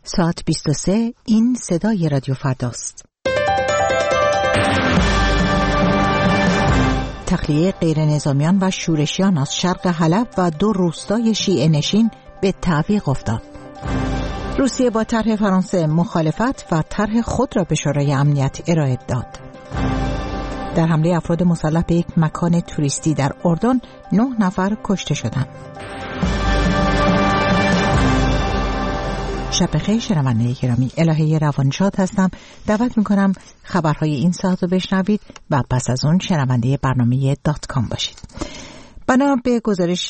ساعت 23. این صدای رادیو فرداست. تخلیه غیر نظامیان و شورشیان از شرق حلب و 2 روستای شیعه نشین به تعویق افتاد. روسیه با طرح فرانسه مخالفت و طرح خود را به شورای امنیت ارائه داد. در حمله افراد مسلح به یک مکان توریستی در اردن 9 نفر کشته شدند. شب بخیر شنوندگان گرامی، الهه روانشاد هستم. دعوت میکنم خبرهای این ساعت رو بشنوید و پس از اون شنونده برنامه .com باشید. بنا به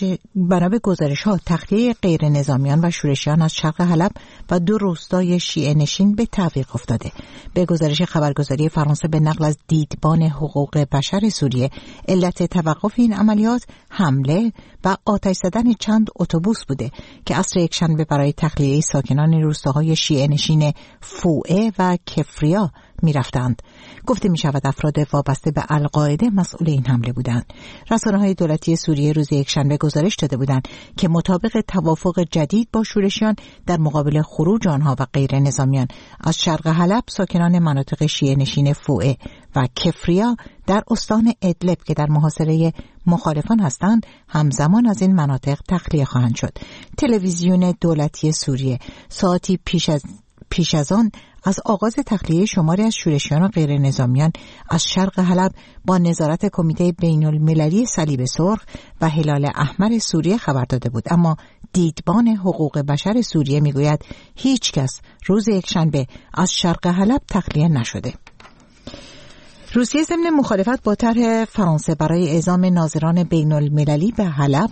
گزارش ها تخلیه غیر نظامیان و شورشیان از شرق حلب و 2 روستای شیعه نشین به تعویق افتاده. به گزارش خبرگزاری فرانسه به نقل از دیدبان حقوق بشر سوریه، علت توقف این عملیات حمله و آتش زدن چند اتوبوس بوده که عصر یکشنبه برای تخلیه ساکنان روستاهای شیعه نشین فوعه و کفریا می رفتند. گفته می شود افراد وابسته به القاعده مسئول این حمله بودند. رسانه‌های دولتی سوریه روز یکشنبه گزارش داده بودند که مطابق توافق جدید با شورشیان در مقابل خروج آنها و غیر نظامیان از شرق حلب، ساکنان مناطق شیعه نشین فوعه و کفریا در استان ادلب که در محاصره مخالفان هستند همزمان از این مناطق تخلیه خواهند شد. تلویزیون دولتی سوریه ساعتی پیش از آن از آغاز تخلیه شماری از شورشیان و غیر نظامیان از شرق حلب با نظارت کمیته بین المللی صلیب سرخ و هلال احمر سوریه خبر داده بود، اما دیدبان حقوق بشر سوریه میگوید هیچ کس روز یکشنبه از شرق حلب تخلیه نشده. روسیه ضمن مخالفت با طرح فرانسه برای اعزام ناظران بین المللی به حلب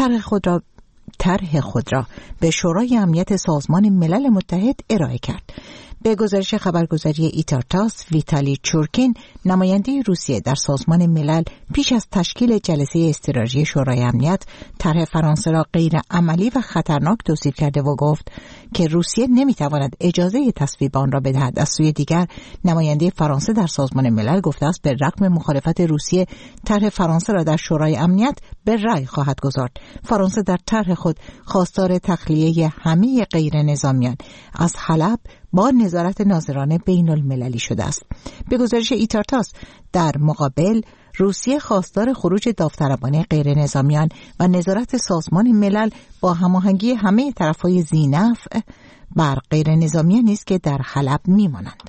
طرح خود را به شورای امنیت سازمان ملل متحد ارائه کرد. به گزارش خبرگزاری ایتارتاس، ویتالی چورکین، نماینده روسیه در سازمان ملل، پیش از تشکیل جلسه اضطراری شورای امنیت طرح فرانسه را غیر عملی و خطرناک توصیف کرده و گفت که روسیه نمیتواند اجازه تصویب آن را بدهد. از سوی دیگر نماینده فرانسه در سازمان ملل گفته است به رغم مخالفت روسیه طرح فرانسه را در شورای امنیت به رأی خواهد گذارد. فرانسه در طرح خود خواستار تخلیه همه غیر نظامیان از حلب با نظارت ناظران بین المللی شده است. به گزارش ایتارتاس در مقابل روسیه خواستار خروج داوطلبانه غیر نظامیان و نظارت سازمان ملل با هماهنگی همه طرفهای ذی‌نفع بر غیر نظامیان است که در حلب میمانند.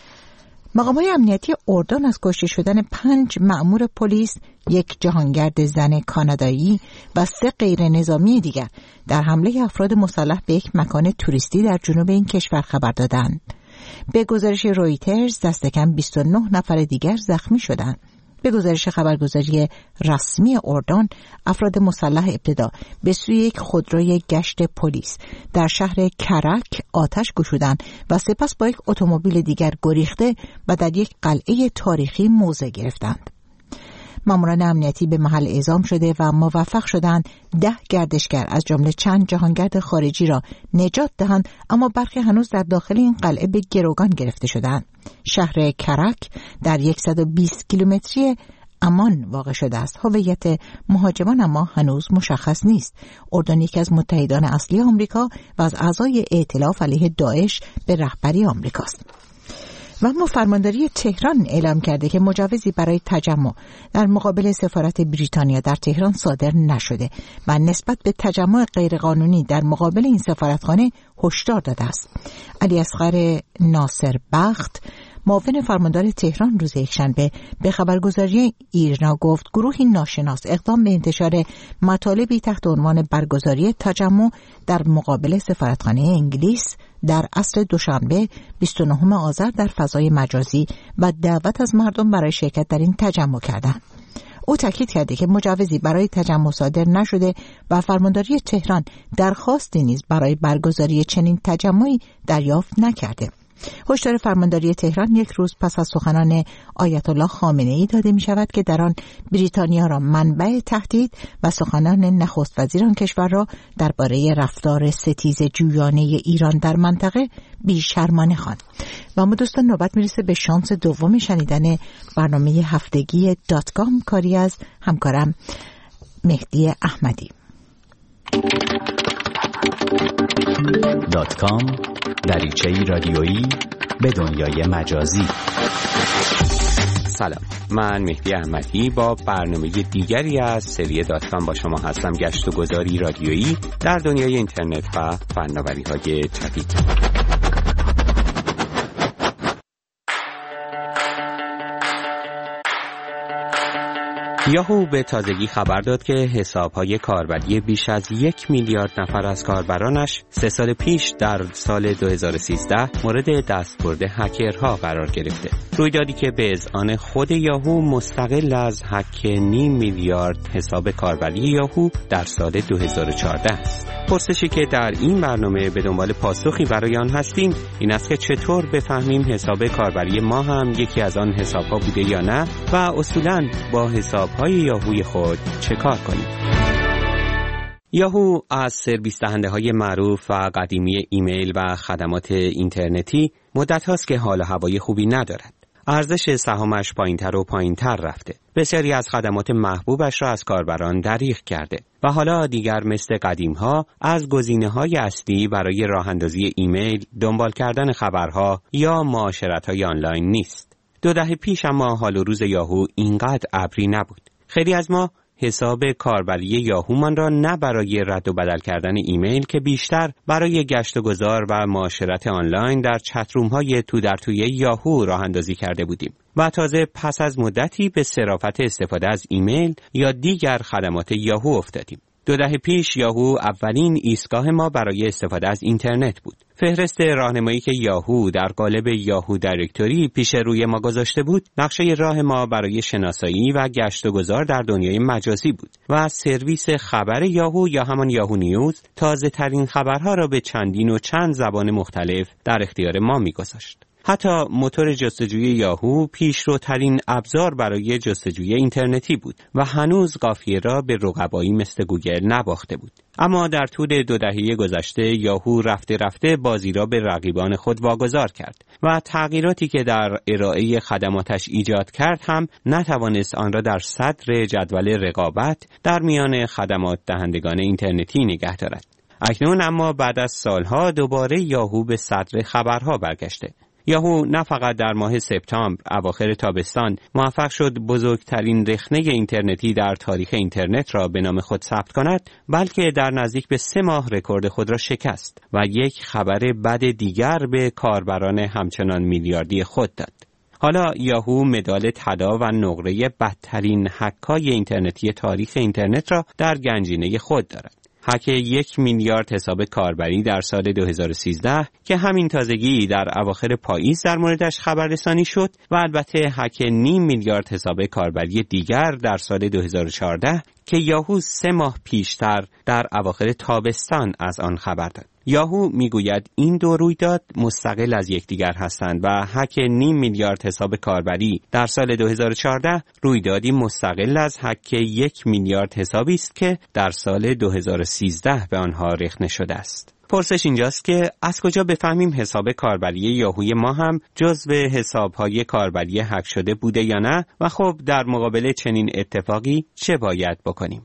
مقامات امنیتی اردن از کشته شدن 5 مأمور پلیس، 1 جهانگرد زن کانادایی و 3 غیر نظامی دیگر در حمله افراد مسلح به یک مکان توریستی در جنوب این کشور خبر دادند. به گزارش رویترز دست کم 29 نفر دیگر زخمی شدند. به گزارش خبرگزاری رسمی اردن، افراد مسلح ابتدا به سوی یک خودروی گشت پلیس در شهر کرک آتش گشودند و سپس با یک اتومبیل دیگر گریخته و در یک قلعه تاریخی موضع گرفتند. ماموران امنیتی به محل اعزام شده و موفق شدند 10 گردشگر از جمله چند جهانگرد خارجی را نجات دهند، اما برخی هنوز در داخل این قلعه به گروگان گرفته شدند. شهر کرک در 120 کیلومتری امان واقع شده است. هویت مهاجمان اما هنوز مشخص نیست. اردن یکی از متحدان اصلی آمریکا و از اعضای ائتلاف علیه داعش به رهبری آمریکاست. و اما فرمانداری تهران اعلام کرده که مجوزی برای تجمع در مقابل سفارت بریتانیا در تهران صادر نشده و نسبت به تجمع غیرقانونی در مقابل این سفارتخانه هشدار داده است. علی اصغر ناصر بخت، معاون فرماندار تهران، روز یکشنبه به خبرگزاری ایرنا گفت گروهی ناشناس اقدام به انتشار مطالبی تحت عنوان برگزاری تجمع در مقابل سفارتخانه انگلیس در عصر دوشنبه 29 آذر در فضای مجازی و دعوت از مردم برای شرکت در این تجمع کردند. او تاکید کرده که مجوزی برای تجمع صادر نشده و فرمانداری تهران درخواستی نیز برای برگزاری چنین تجمعی دریافت نکرده. هشدار فرمانداری تهران یک روز پس از سخنان آیت الله خامنه‌ای داده می شود که در آن بریتانیا را منبع تهدید و سخنان نخست وزیر آن کشور را درباره رفتار ستیز جویانه ایران در منطقه بی‌شرمانه خواند. و اما دوستان نوبت میرسه به شانس دوم شنیدن برنامه هفتگی .com، کاری از همکارم مهدی احمدی. .com دریچه‌ای رادیویی به دنیای مجازی. سلام، من مهدی احمدی با برنامه دیگری از سری داتکام با شما هستم. گشت و گذاری رادیویی در دنیای اینترنت و فناوری‌های جدید. یاهو به تازگی خبر داد که حساب‌های کاربری بیش از 1 میلیارد نفر از کاربرانش 3 سال پیش در سال 2013 مورد دستبرد هکرها قرار گرفته. رویدادی که به اذعان خود یاهو مستقل از هک 0.5 میلیارد حساب کاربری یاهو در سال 2014 است. پرسشی که در این برنامه به دنبال پاسخی برای آن هستیم این است که چطور بفهمیم حساب کاربری ما هم یکی از آن حساب‌ها بوده یا نه و اصولاً با حساب‌های یاهوی خود چه کار کنیم. یاهو از سرویس دهنده‌های معروف و قدیمی ایمیل و خدمات اینترنتی مدت هاست که حال و هوای خوبی ندارد. ارزش سهامش پایین‌تر و پایین‌تر رفته. بسیاری از خدمات محبوبش را از کاربران دریغ کرده و حالا دیگر مثل قدیم‌ها از گزینه‌های اصلی برای راه‌اندازی ایمیل، دنبال کردن خبرها یا معاشرت‌های آنلاین نیست. 2 دهه پیش اما حال و روز یاهو اینقدر ابری نبود. خیلی از ما حساب کاربری یاهومان را نه برای رد و بدل کردن ایمیل که بیشتر برای گشت و گذار و معاشرت آنلاین در چتروم‌های تو در توی یاهو راه اندازی کرده بودیم و تازه پس از مدتی به صرافت استفاده از ایمیل یا دیگر خدمات یاهو افتادیم. 2 دهه پیش یاهو اولین ایستگاه ما برای استفاده از اینترنت بود. فهرست راهنمایی که یاهو در قالب یاهو دایرکتوری پیش روی ما گذاشته بود، نقشه راه ما برای شناسایی و گشت و گذار در دنیای مجازی بود و سرویس خبر یاهو یا همان یاهو نیوز تازه ترین خبرها را به چندین و چند زبان مختلف در اختیار ما می‌گذاشت. حتی موتور جستجوی یاهو پیشروترین ابزار برای جستجوی اینترنتی بود و هنوز قافیه را به رقبایی مثل گوگل نباخته بود. اما در طول 2 دهه گذشته یاهو رفته رفته بازی را به رقیبان خود واگذار کرد و تغییراتی که در ارائه خدماتش ایجاد کرد هم نتوانست آن را در صدر جدول رقابت در میان خدمات دهندگان اینترنتی نگه دارد. اکنون اما بعد از سالها دوباره یاهو به صدر خبرها برگشته. یاهو نه فقط در ماه سپتامبر اواخر تابستان موفق شد بزرگترین رخنه اینترنتی در تاریخ اینترنت را به نام خود ثبت کند، بلکه در نزدیک به 3 ماه رکورد خود را شکست و یک خبر بد دیگر به کاربران همچنان میلیاردی خود داد. حالا یاهو مدال طلا و نقره بدترین هک‌های اینترنتی تاریخ اینترنت را در گنجینه خود دارد. هک 1 میلیارد حساب کاربری در سال 2013 که همین تازگی در اواخر پاییز در موردش خبررسانی شد و البته هک 0.5 میلیارد حساب کاربری دیگر در سال 2014 که یاهو 3 ماه پیشتر در اواخر تابستان از آن خبر داد. یاهو میگوید این 2 رویداد مستقل از یکدیگر هستند و هک 0.5 میلیارد حساب کاربری در سال 2014 رویدادی مستقل از هک 1 میلیارد حسابی است که در سال 2013 به آنها رخنه شده است. پرسش اینجاست که از کجا بفهمیم حساب کاربری یاهوی ما هم جزو حساب‌های کاربری هک شده بوده یا نه و خب در مقابل چنین اتفاقی چه باید بکنیم؟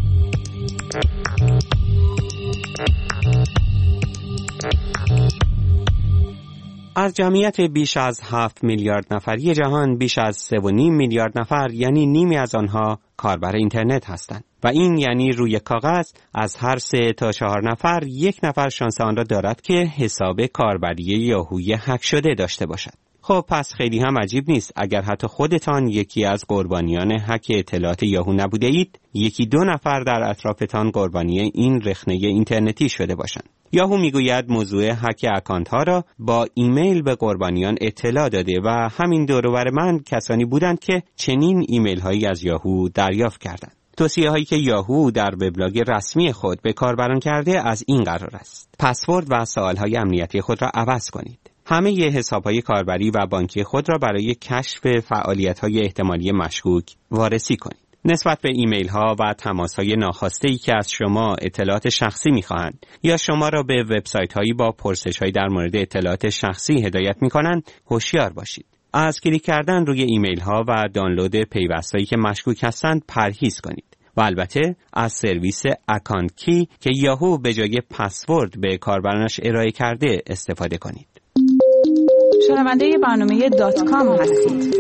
از جمعیت بیش از 7 میلیارد نفری جهان بیش از 3.5 میلیارد نفر یعنی نیمی از آنها کاربر اینترنت هستند و این یعنی روی کاغذ از هر 3 تا 4 نفر 1 نفر شانس آن را دارد که حساب کاربری یاهوی هک شده داشته باشد. خب پس خیلی هم عجیب نیست اگر حتی خودتان یکی از قربانیان هک اطلاعات یاهو نبوده اید، 1-2 نفر در اطرافتان قربانی این رخنه اینترنتی شده باشند. یاهو میگوید موضوع هک اکانت ها را با ایمیل به قربانیان اطلاع داده و همین دور و بر من کسانی بودند که چنین ایمیل هایی از یاهو دریافت کردند. توصیه هایی که یاهو در وبلاگ رسمی خود به کاربران کرده از این قرار است: پسورد و سوال های امنیتی خود را عوض کنید. همه ی حساب‌های کاربری و بانکی خود را برای کشف فعالیت‌های احتمالی مشکوک وارسی کنید. نسبت به ایمیل‌ها و تماس‌های ناخواسته‌ای که از شما اطلاعات شخصی می‌خواهند یا شما را به وبسایت‌هایی با پرسش‌هایی در مورد اطلاعات شخصی هدایت می‌کنند، هوشیار باشید. از کلیک کردن روی ایمیل‌ها و دانلود پیوسته‌ای که مشکوک هستند پرهیز کنید. و البته از سرویس اکانت کی که یاهو به جای پسورد به کاربرانش ارائه کرده استفاده کنید. شنونده برنامه .com هستید.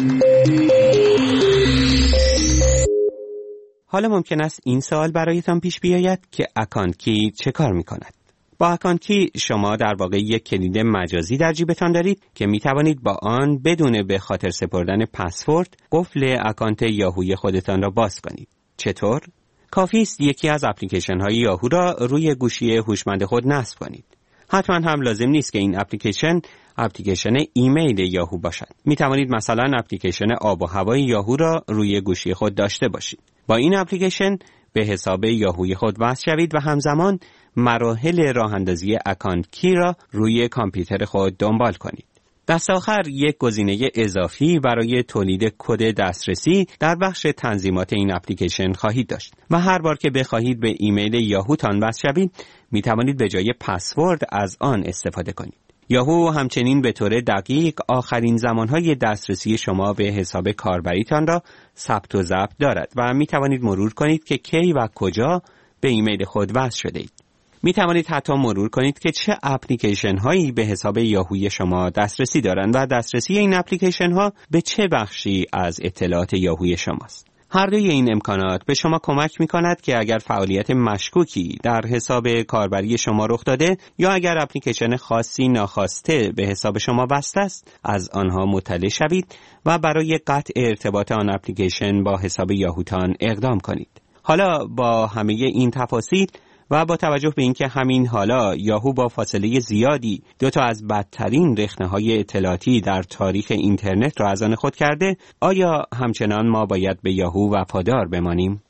حالا ممکن است این سوال برایتان پیش بیاید که اکانت کی چه کار می کند؟ با اکانت کی شما در واقع یک کلید مجازی در جیبتان دارید که می توانید با آن بدون به خاطر سپردن پسورد قفل اکانت یاهوی خودتان را باز کنید. چطور؟ کافی است یکی از اپلیکیشن های یاهو را روی گوشی هوشمند خود نصب کنید. حتما هم لازم نیست که این اپلیکیشن ایمیل یاهو باشد. می توانید مثلا اپلیکیشن آب و هوای یاهو را روی گوشی خود داشته باشید. با این اپلیکیشن به حساب یاهوی خود وصل شوید و همزمان مراحل راه اندازی اکانت کی را روی کامپیوتر خود دنبال کنید. دست آخر یک گزینه اضافی برای تولید کد دسترسی در بخش تنظیمات این اپلیکیشن خواهید داشت و هر بار که بخواهید به ایمیل یاهوتان وصل شوید می توانید به جای پسورد از آن استفاده کنید. یاهو همچنین به طور دقیق آخرین زمانهای دسترسی شما به حساب کاربریتان را ثبت و ضبط دارد و می توانید مرور کنید که کی و کجا به ایمیل خود وصل شده اید. می توانید حتی مرور کنید که چه اپلیکیشن هایی به حساب یاهوی شما دسترسی دارند و دسترسی این اپلیکیشن ها به چه بخشی از اطلاعات یاهوی شماست. هر دوی این امکانات به شما کمک می کند که اگر فعالیت مشکوکی در حساب کاربری شما رخ داده یا اگر اپلیکیشن خاصی ناخواسته به حساب شما بسته است، از آنها مطلع شوید و برای قطع ارتباط آن اپلیکیشن با حساب یاهوتان اقدام کنید. حالا با همه این تفاصیل و با توجه به اینکه همین حالا یاهو با فاصله زیادی دو تا از بدترین رخنه‌های اطلاعاتی در تاریخ اینترنت را از آن خود کرده، آیا همچنان ما باید به یاهو وفادار بمانیم؟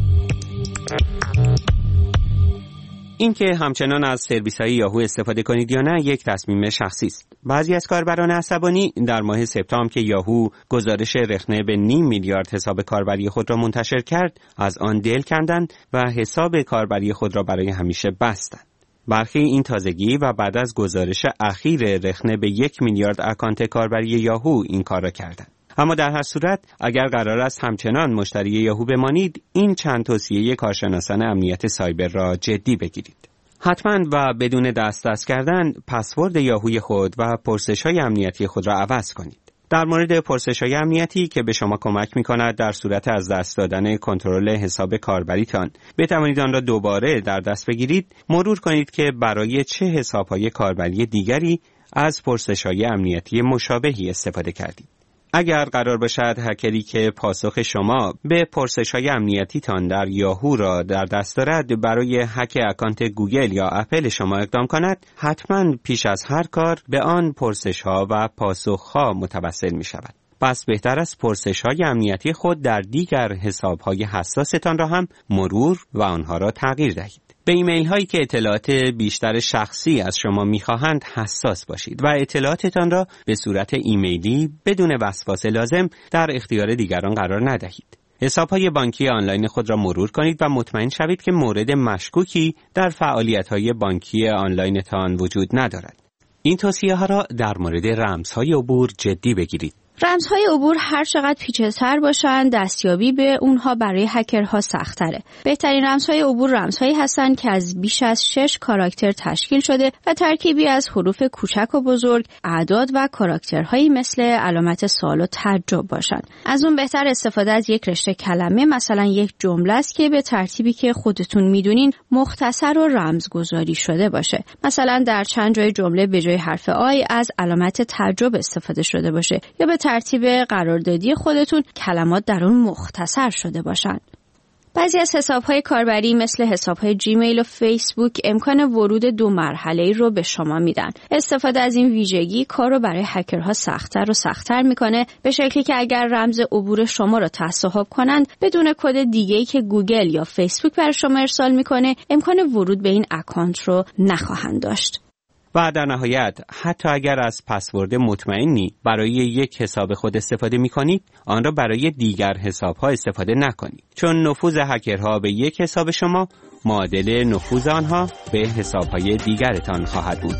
اینکه همچنان از سرویس‌های یاهو استفاده کنید یا نه یک تصمیم شخصی است. بعضی از کاربران عصبانی در ماه سپتامبر که یاهو گزارش رخنه به 0.5 میلیارد حساب کاربری خود را منتشر کرد، از آن دل کندند و حساب کاربری خود را برای همیشه بستند. برخی این تازگی و بعد از گزارش اخیر رخنه به 1 میلیارد اکانت کاربری یاهو این کار را کردند. اما در هر صورت اگر قرار است همچنان مشتری یاهو بمانید، این چند توصیه کارشناسان امنیت سایبر را جدی بگیرید. حتما و بدون دست کردن پسورد یاهوی خود و پرسش‌های امنیتی خود را عوض کنید. در مورد پرسش‌های امنیتی که به شما کمک می‌کند در صورت از دست دادن کنترل حساب کاربریتان بتوانید آن را دوباره در دست بگیرید، مرور کنید که برای چه حساب‌های کاربری دیگری از پرسش‌های امنیتی مشابهی استفاده کردید. اگر قرار باشد هکری که پاسخ شما به پرسش‌های امنیتیتان در یاهو را در دست دارد برای هک اکانت گوگل یا اپل شما اقدام کند، حتما پیش از هر کار به آن پرسش‌ها و پاسخ‌ها متوسل می‌شود. پس بهتر است پرسش‌های امنیتی خود در دیگر حساب‌های حساستان را هم مرور و آنها را تغییر دهید. به ایمیل هایی که اطلاعات بیشتر شخصی از شما می‌خواهند حساس باشید و اطلاعاتتان را به صورت ایمیلی بدون وسواس لازم در اختیار دیگران قرار ندهید. حساب‌های بانکی آنلاین خود را مرور کنید و مطمئن شوید که مورد مشکوکی در فعالیت‌های بانکی آنلاینتان وجود ندارد. این توصیه‌ها را در مورد رمزهای عبور جدی بگیرید. رمزهای عبور هر چقدر پیچیده‌تر باشن، دستیابی به اونها برای هکرها سخت‌تره. بهترین رمزهای عبور رمزهایی هستند که از بیش از 6 کاراکتر تشکیل شده و ترکیبی از حروف کوچک و بزرگ، اعداد و کاراکترهایی مثل علامت سوال و تعجب باشند. از اون بهتر استفاده از یک رشته کلمه، مثلا یک جمله است که به ترتیبی که خودتون میدونین مختصر و رمزگذاری شده باشه. مثلا در چند جای جمله به جای حرف آی از علامت تعجب استفاده شده باشه یا به ترتیب قراردادی خودتون کلمات در اون مختصر شده باشن. بعضی از حساب‌های کاربری مثل حساب‌های جیمیل و فیسبوک امکان ورود 2 مرحله‌ای رو به شما میدن. استفاده از این ویژگی کار رو برای هکرها سخت‌تر و سخت‌تر میکنه، به شکلی که اگر رمز عبور شما رو تصاحب کنند بدون کد دیگه‌ای که گوگل یا فیسبوک برای شما ارسال میکنه، امکان ورود به این اکانت رو نخواهند داشت. و در نهایت حتی اگر از پسورد مطمئنی برای یک حساب خود استفاده می کنید، آن را برای دیگر حساب‌ها استفاده نکنید، چون نفوذ هکرها به یک حساب شما معادل نفوذ آنها به حساب‌های دیگرتان خواهد بود.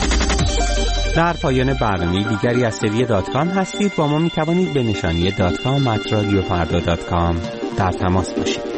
در پایان برنامه دیگری از سری .com هستید. با ما می توانید به نشانی .com@radiofarda.com در تماس باشید.